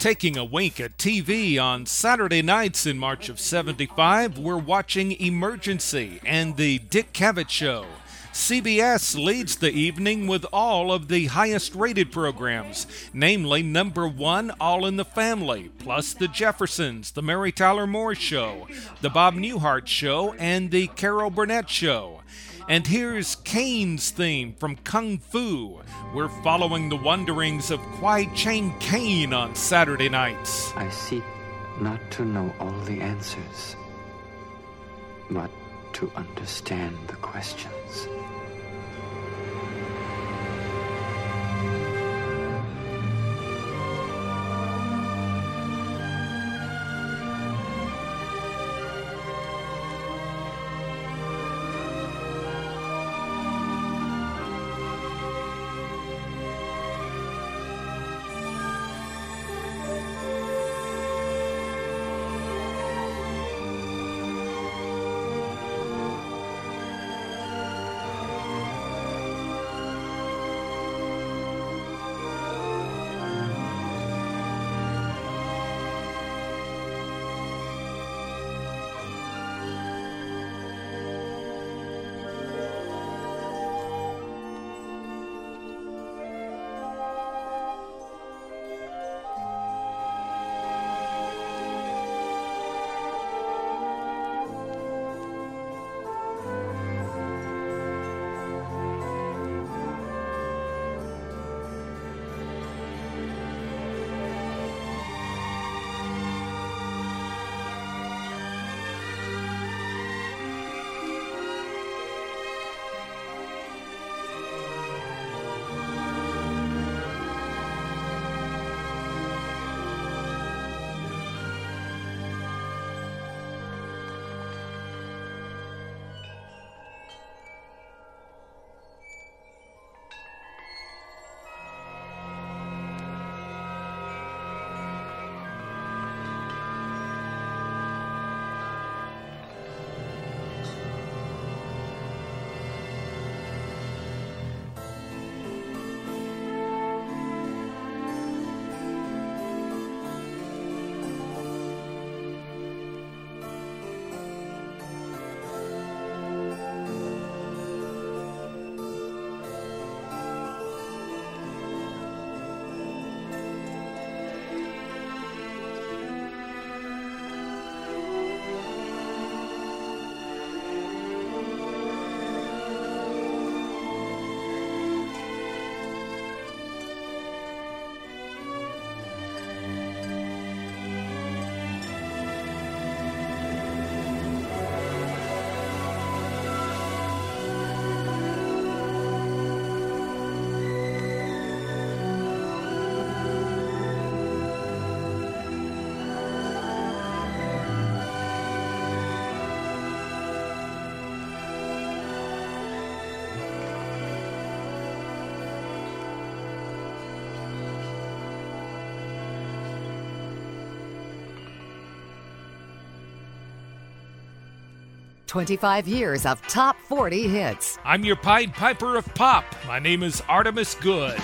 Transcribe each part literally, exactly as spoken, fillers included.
Taking a wink at T V on Saturday nights in March of seventy-five, we're watching Emergency and The Dick Cavett Show. C B S leads the evening with all of the highest-rated programs, namely number one, All in the Family, plus The Jeffersons, The Mary Tyler Moore Show, The Bob Newhart Show, and The Carol Burnett Show. And here's Kane's theme from Kung Fu. We're following the wanderings of Kwai Chang Caine on Saturday nights. I seek not to know all the answers, but to understand the questions. twenty-five years of top forty hits. I'm your Pied Piper of Pop. My name is Artemis Good.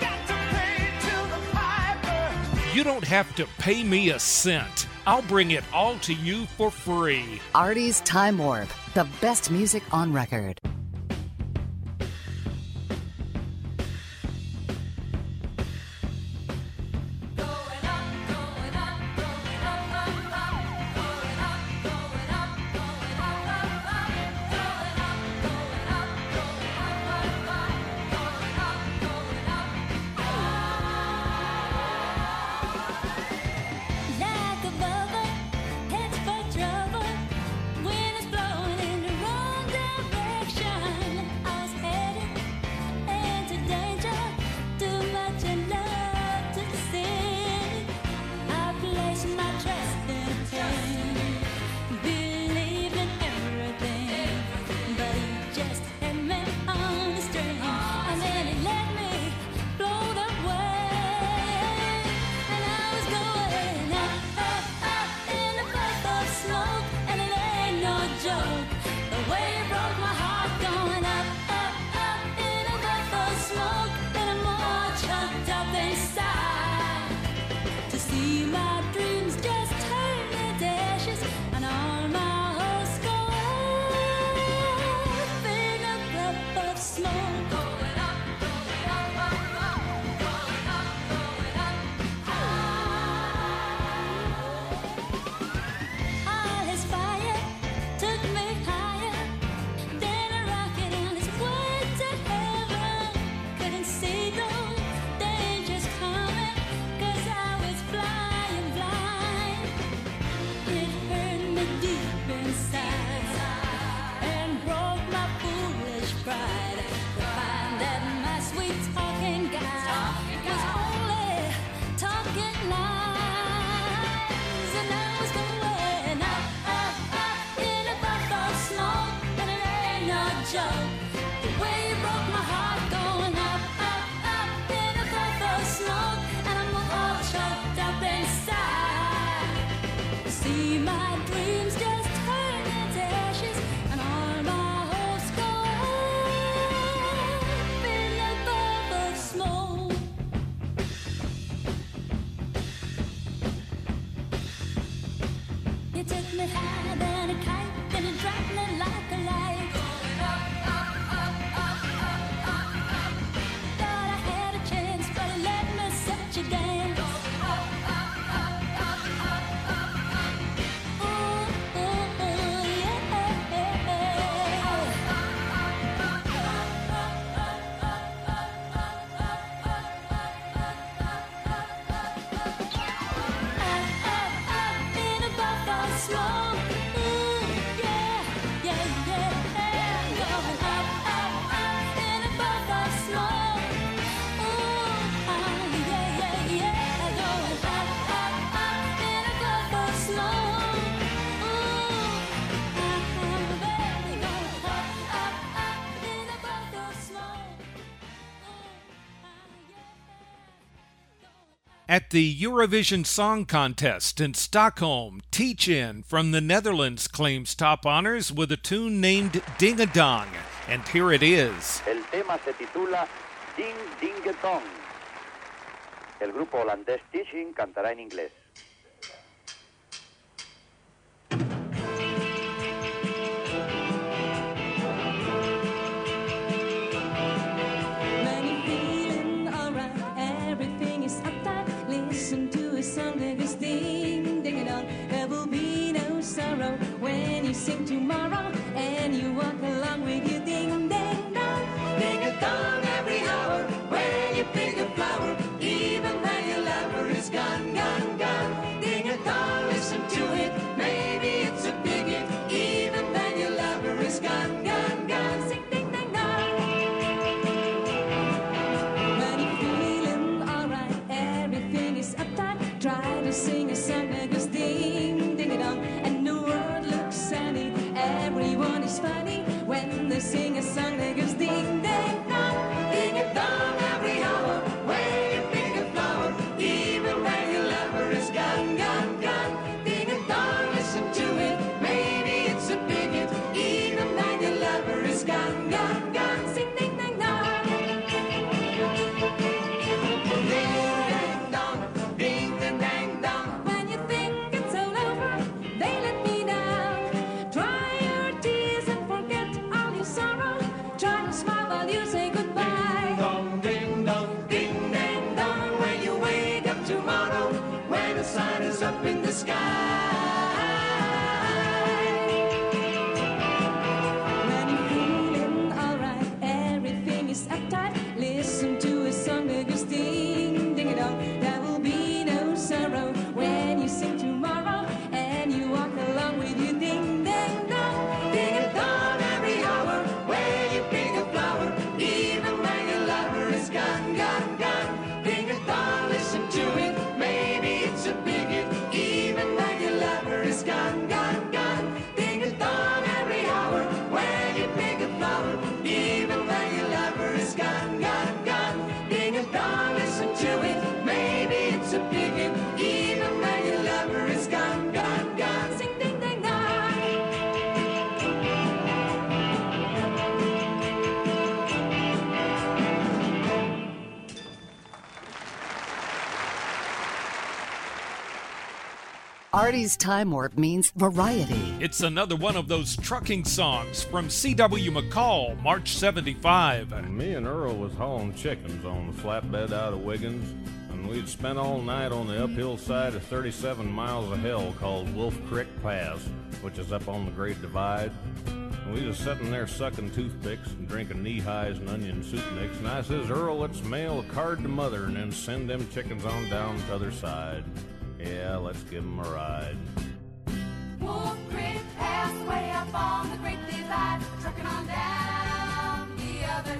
You don't have to pay me a cent. I'll bring it all to you for free. Artie's Time Warp, the best music on record. When it's blowing in the wrong direction. At the Eurovision Song Contest in Stockholm, Teach-In from the Netherlands claims top honors with a tune named Ding-a-Dong. And here it is. El tema se titula Ding Ding Dong. El grupo holandés Teach-In cantará en inglés. Listen to a song that goes ding, ding a dong. There will be no sorrow when you sing tomorrow and you walk along with your ding, ding, dong. Ding a dong every hour when you pick a flower, even when your lover is gone, gone, gone. Ding a dong, listen to it, maybe it's a big hit, even when your lover is gone, gone, gone. Sing ding, ding, dong. When you're feeling alright, everything is uptight. Try to sing a song that goes ding, ding a dong, and the world looks sunny. Everyone is funny when they sing a song that goes ding, ding, dong, ding a dong every hour. When you pick a flower, even when your lover is gone, gone, gone. Ding a dong, listen to it, maybe it's a big hit, even when your lover is gone, gone, gone. Sing ding, ding, dong. Up in the sky. When you're feeling alright, everything is uptight. Listen to a song that goes ding, ding a dong. There will be no sorrow when you sing tomorrow and you walk along with your ding, ding, dong. Ding a dong every hour when you pick a flower, even when your lover is gone, gone, gone. Ding a dong, listen to it, maybe it's a big hit, even when your lover is gone, gone, gone. Ding a dong every hour when you pick a flower, even when your lover is gone, gone, gone. Ding a dong, listen to it, maybe it's a big hit, even when your lover is gone, gone, gone. Sing ding ding dong. Artie's Time Warp means variety. It's another one of those trucking songs from C W McCall, March seventy-five. Me and Earl was hauling chickens on the flatbed out of Wiggins, and we'd spent all night on the uphill side of thirty-seven miles of hell called Wolf Creek Pass, which is up on the Great Divide. And we was sitting there sucking toothpicks and drinking knee-highs and onion soup mix, and I says, Earl, let's mail a card to Mother and then send them chickens on down the other side. Yeah, let's give them a ride. Wolf Creek Pass, way up on the Great Divide, trucking on down the other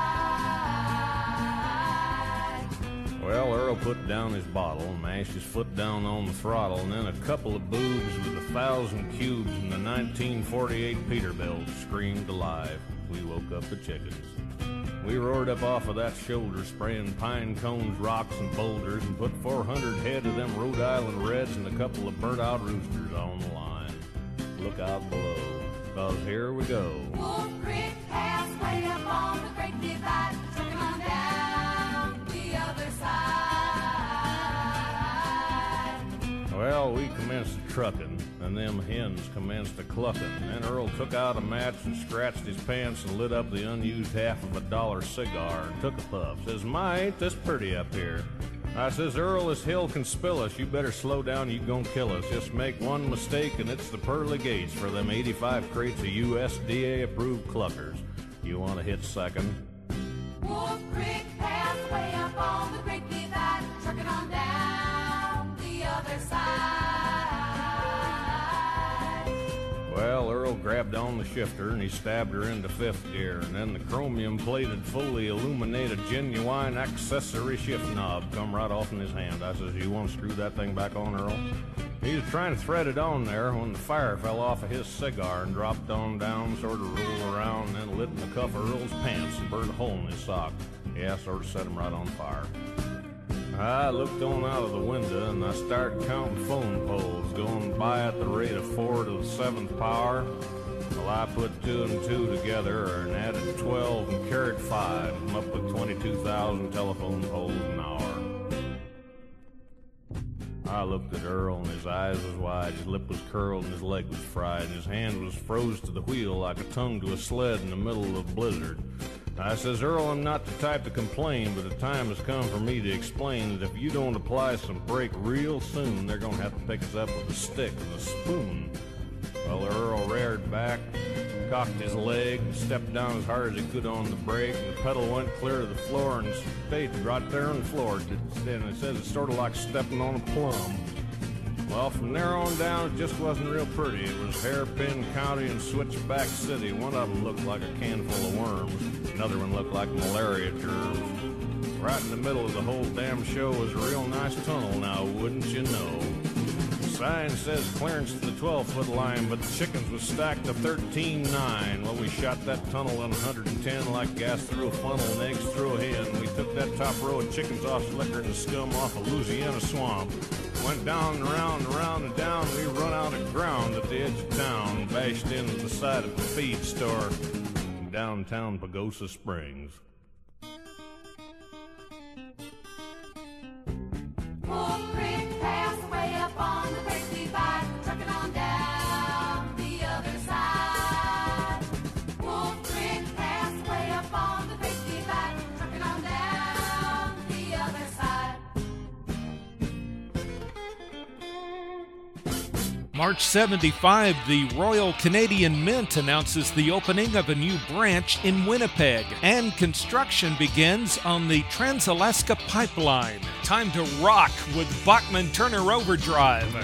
side. Well, Earl put down his bottle, mashed his foot down on the throttle, and then a couple of boobs with a thousand cubes and the nineteen forty-eight Peterbilt screamed alive. We woke up the chickens. We roared up off of that shoulder, spraying pine cones, rocks, and boulders, and put four hundred head of them Rhode Island Reds and a couple of burnt-out roosters on the line. Look out below, 'cause here we go. Wolf Creek Pass, way up on the Great Divide, trucking on down the other side. Well, we commenced trucking, and them hens commenced a clucking. Then Earl took out a match and scratched his pants and lit up the unused half of a dollar cigar and took a puff. Says, my, ain't this pretty up here? I says, Earl, this hill can spill us. You better slow down, you gon' kill us. Just make one mistake and it's the pearly gates for them eighty-five crates of U S D A-approved cluckers. You want to hit second? Wolf Creek Pass, way up on the Great Divide, trucking on down the other side. Well, Earl grabbed on the shifter and he stabbed her into fifth gear, and then the chromium-plated, fully illuminated, genuine accessory shift knob come right off in his hand. I says, you want to screw that thing back on, Earl? He was trying to thread it on there when the fire fell off of his cigar and dropped on down, sort of rolled around, and then lit in the cuff of Earl's pants and burned a hole in his sock. Yeah, sort of set him right on fire. I looked on out of the window and I started counting phone poles going by at the rate of four to the seventh power. Well, I put two and two together and added twelve and carried five. I'm up with twenty-two thousand telephone poles an hour. I looked at Earl and his eyes was wide, his lip was curled and his leg was fried, and his hand was froze to the wheel like a tongue to a sled in the middle of a blizzard. I says, Earl, I'm not the type to complain, but the time has come for me to explain that if you don't apply some brake real soon, they're going to have to pick us up with a stick and a spoon. Well, Earl reared back, cocked his leg, stepped down as hard as he could on the brake, and the pedal went clear to the floor and stayed right there on the floor. And it says it's sort of like stepping on a plum. Well, from there on down, it just wasn't real pretty. It was Hairpin County and Switchback City. One of them looked like a can full of worms. Another one looked like malaria germs. Right in the middle of the whole damn show was a real nice tunnel now, wouldn't you know? The sign says clearance to the twelve-foot line, but the chickens was stacked to thirteen nine. Well, we shot that tunnel in one hundred ten like gas through a funnel and eggs through a hen. We took that top row of chickens off Slicker and the scum off of Louisiana Swamp. Went down and around and around and down. We run out of ground at the edge of town, bashed into the side of the feed store in downtown Pagosa Springs. Wolf Creek Pass way up on the creek divide, trucking on down the other side. Wolf Creek Pass way up on the creek divide, trucking on down the other side. March seventy-five, the Royal Canadian Mint announces the opening of a new branch in Winnipeg, and construction begins on the Trans-Alaska Pipeline. Time to rock with Bachman Turner Overdrive.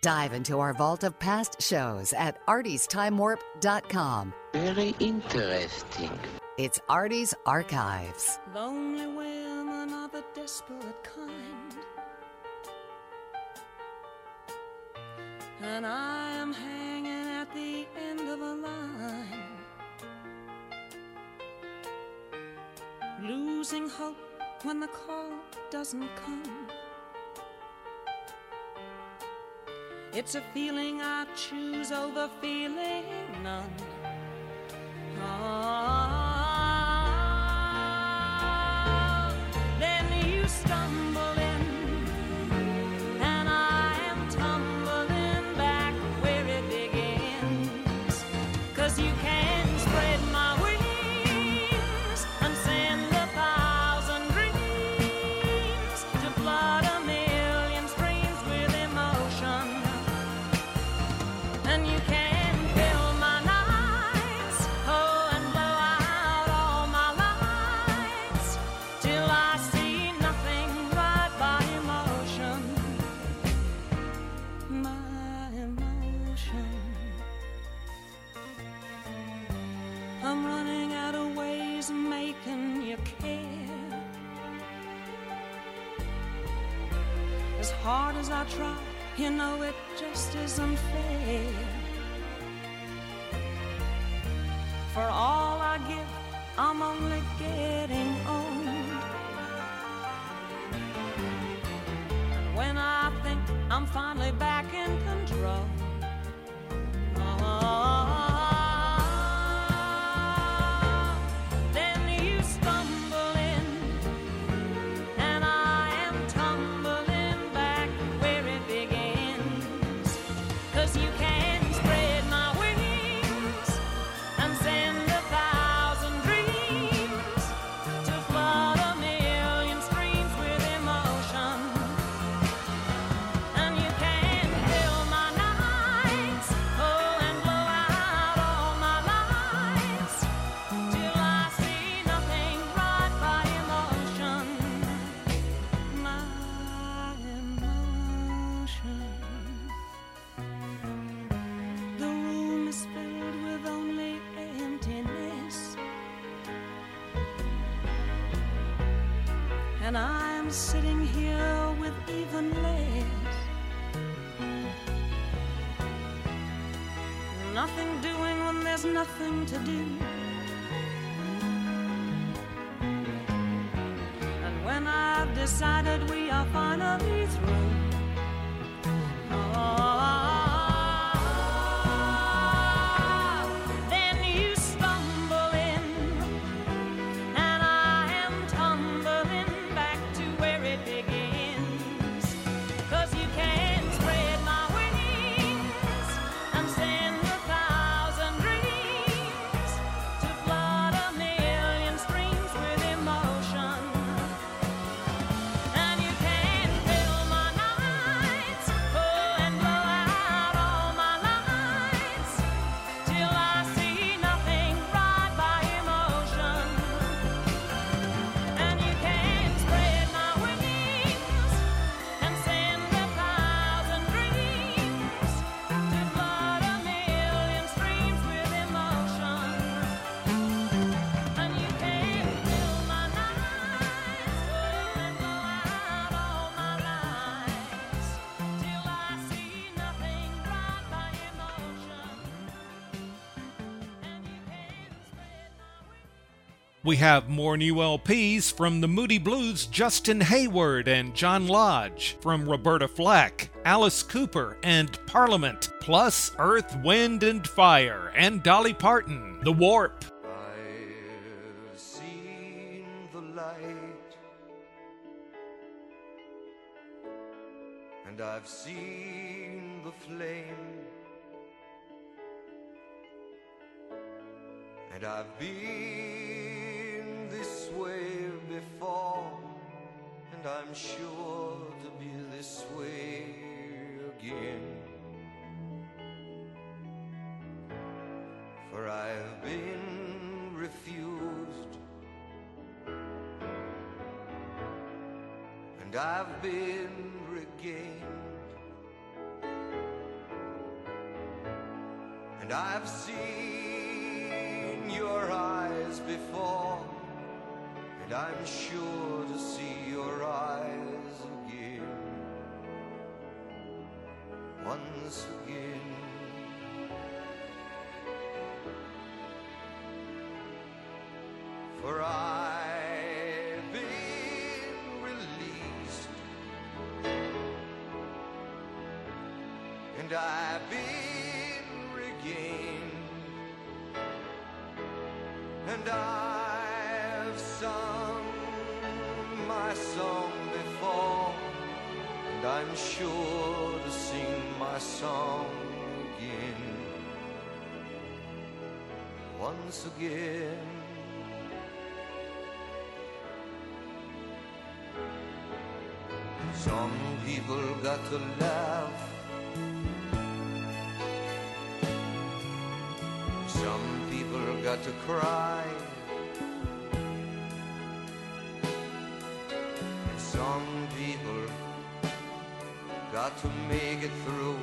Dive into our vault of past shows at arties time warp dot com. Very interesting. It's Artie's Archives. Lonely women of a desperate kind, and I am hanging at the end of a line, losing hope when the call doesn't come. It's a feeling I choose over feeling none. Ah, then you stumble in, and I am tumbling back where it begins. 'Cause you can spread my wings and send a thousand dreams to flood a million streams with emotion. And you can fill my nights, oh, and blow out all my lights, till I see nothing but my emotion, my emotion. I'm running out of ways of making you care. As hard as I try, you know it just isn't fair. For all I give, I'm only getting old. And when I think I'm finally back in control, ah, then you stumble in, and I am tumbling back where it begins. 'Cause you can spread my wings and send a thousand dreams to flood a million streams with emotion. And you can fill my nights, oh, and blow out all my lights, till I see nothing but my emotion, my emotion. The room is filled with only emptiness, and I'm sitting here with even less. Nothing doing when there's nothing to do. And when I've decided we are finally through, ah, then you stumble in, and I am tumbling back to where it begins. 'Cause you can spread my wings and send a thousand dreams to flood a million streams with emotion. And you can fill my nights, oh, and blow out all my lights, till I see nothing but my emotion. And you can spread my wings and send a thousand dreams to flood a million streams with emotion. And you can fill my nights, oh, and blow out all my lights, till I see nothing but my emotion. And you can spread my wings. We have more new L Ps from the Moody Blues' Justin Hayward and John Lodge, from Roberta Flack, Alice Cooper, and Parliament, plus Earth, Wind, and Fire, and Dolly Parton, The Warp. I've seen the light, and I've seen the flame, and I've been this way before, and I'm sure to be this way again. For I've been refused, and I've been regained, And I've seen your eyes before, and I'm sure to see your eyes again, once again. For I've been released, and I've been regained, and I've sung my song before, and I'm sure to sing my song again, once again. Some people got to laugh, some people got to cry, and some people got to make it through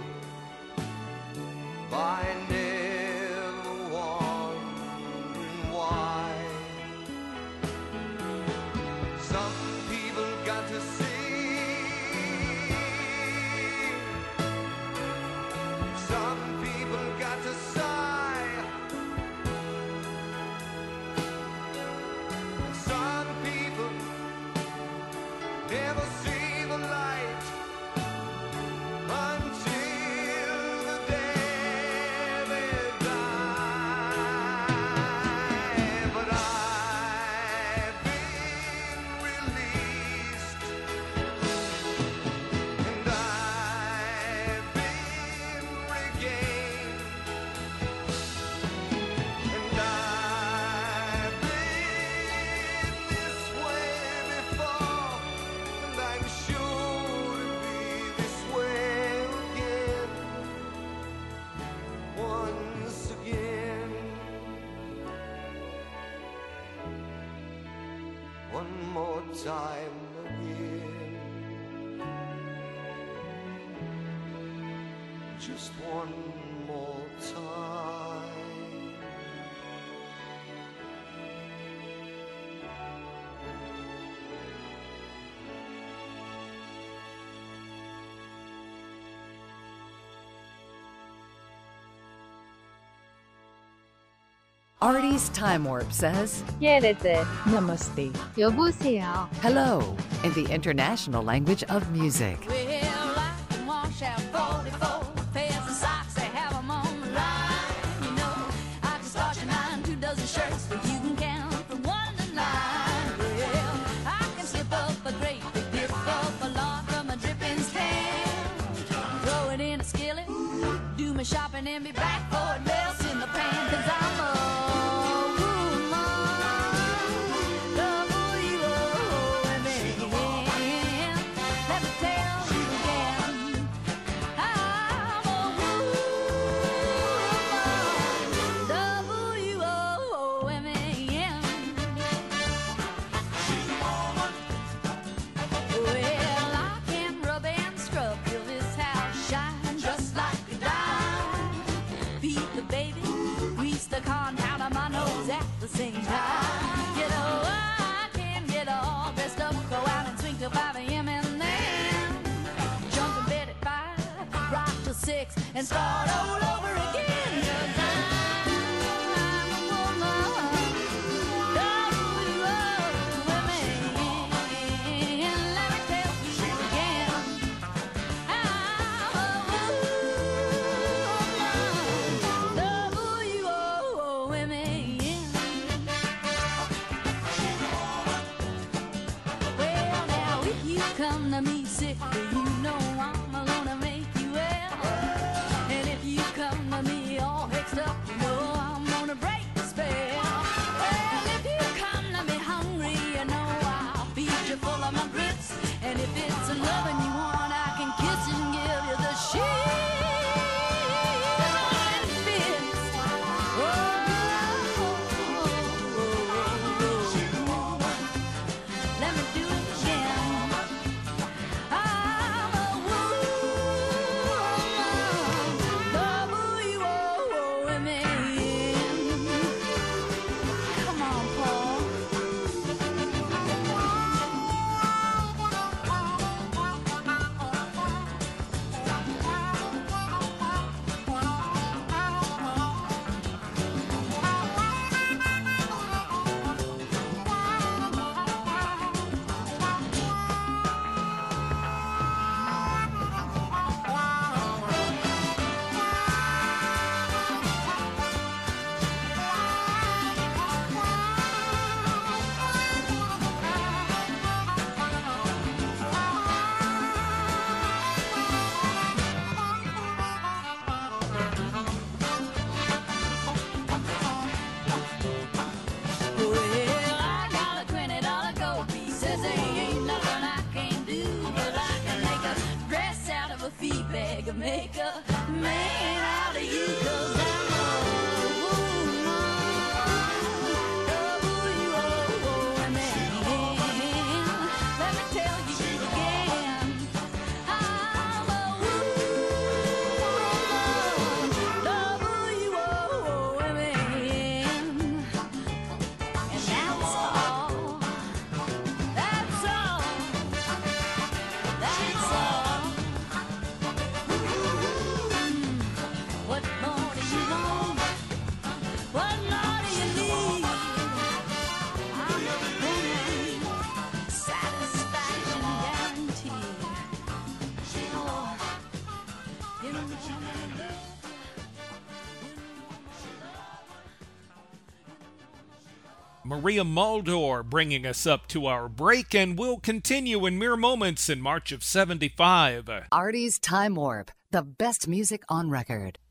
by never wondering why. Some people got to see, some people got to sigh, and some people never see the light until the day they die. But I've been released, and I've been regained, and I've been this way before, and I'm sure to be this way again, once again. One more time again, just one more time. Artie's Time Warp says Namaste. 여보세요. hello in the international language of music. Well, I can wash out forty-four pairs of socks, they have 'em on the line. You know, I can start you nine, two dozen shirts, but you can count from one to nine. Well, I can slip up a great big dip up a lot from a dripping stand, throw it in a skillet, do my shopping and be back for it else in the pan, 'cause I'm a same time. You know, I can get all dressed up, go out and swing till five a.m. and then jump in bed at five, rock till six, and start all over again. 'Cause I'm a woman, W O M A N. Let me tell you again, I'm a woman, W O M A N. Well, now if you come to me sick, you know I'm gonna make you well. And if you come to me man out of you 'cause I'm a woman. W-O-O-M-A-N. Let me tell you again. I'm a woman. W-O-O-M-A-N. And that's all. That's all. That's all. What more do you want? What more do you need? I'm a woman, satisfaction guaranteed. Oh, you know what I'm Maria Muldaur bringing us up to our break, and we'll continue in mere moments in March of seventy-five. Artie's Time Warp, the best music on record.